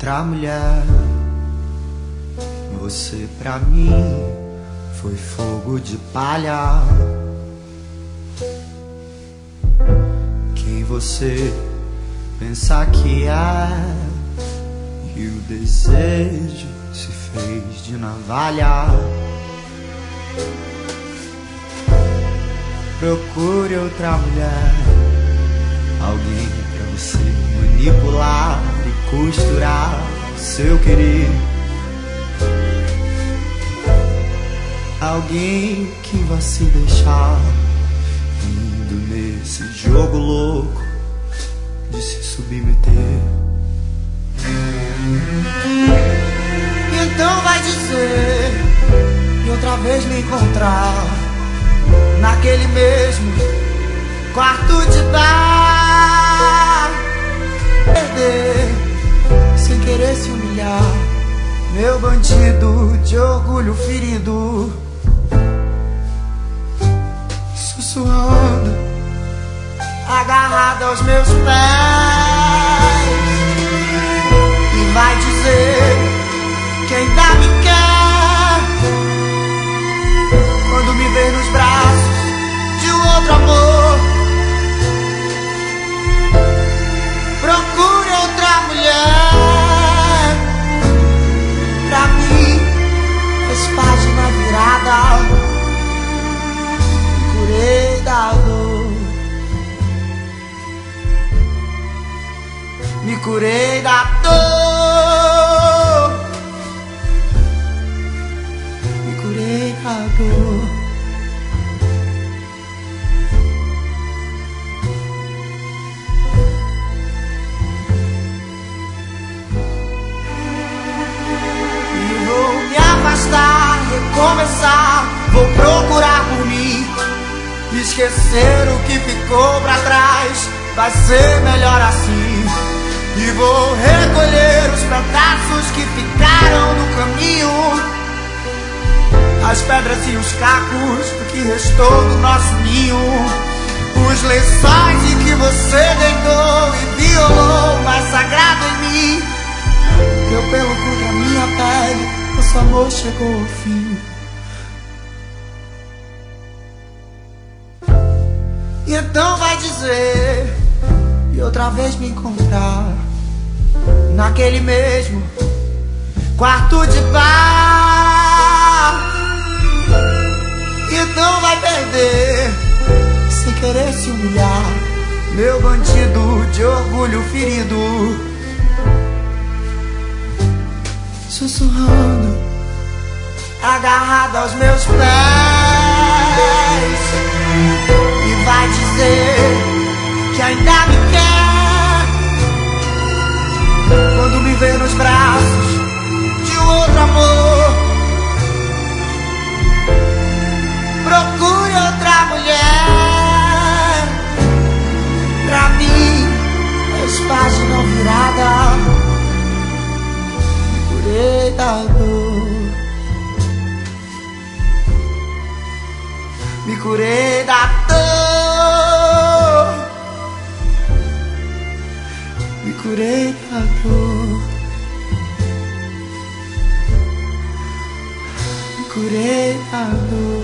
outra mulher. Você pra mim foi fogo de palha. Quem você pensa que é? E o desejo se fez de navalha. Procure outra mulher, alguém pra você manipular e costurar seu querer. Alguém que vai se deixar indo nesse jogo louco de se submeter. Então vai dizer e outra vez me encontrar naquele mesmo quarto de bar. Perder sem querer se humilhar, meu bandido de orgulho ferido, sussurrando, agarrado aos meus pés. E vai dizer que ainda me quer quando me vê nos braços de um outro amor. Procure outra mulher pra mim, fez página virada. Me curei da dor, me curei da dor, me curei da dor. Recomeçar, vou procurar por mim, esquecer o que ficou pra trás, vai ser melhor assim. E vou recolher os pedaços que ficaram no caminho, as pedras e os cacos do que restou do nosso ninho, os lençóis em que você deitou e violou o mais sagrado em mim. Meu pelo contra minha pele, nosso amor chegou ao fim. E então vai dizer e outra vez me encontrar naquele mesmo quarto de bar. E então vai perder sem querer se humilhar, meu bandido de orgulho ferido, sussurrando, agarrado aos meus pés. E vai dizer que ainda me quer quando me vê nos braços de um outro amor. Procure outra mulher pra mim, faz página virada. Me curei da dor, me curei da dor, me curei da dor, me curei da dor.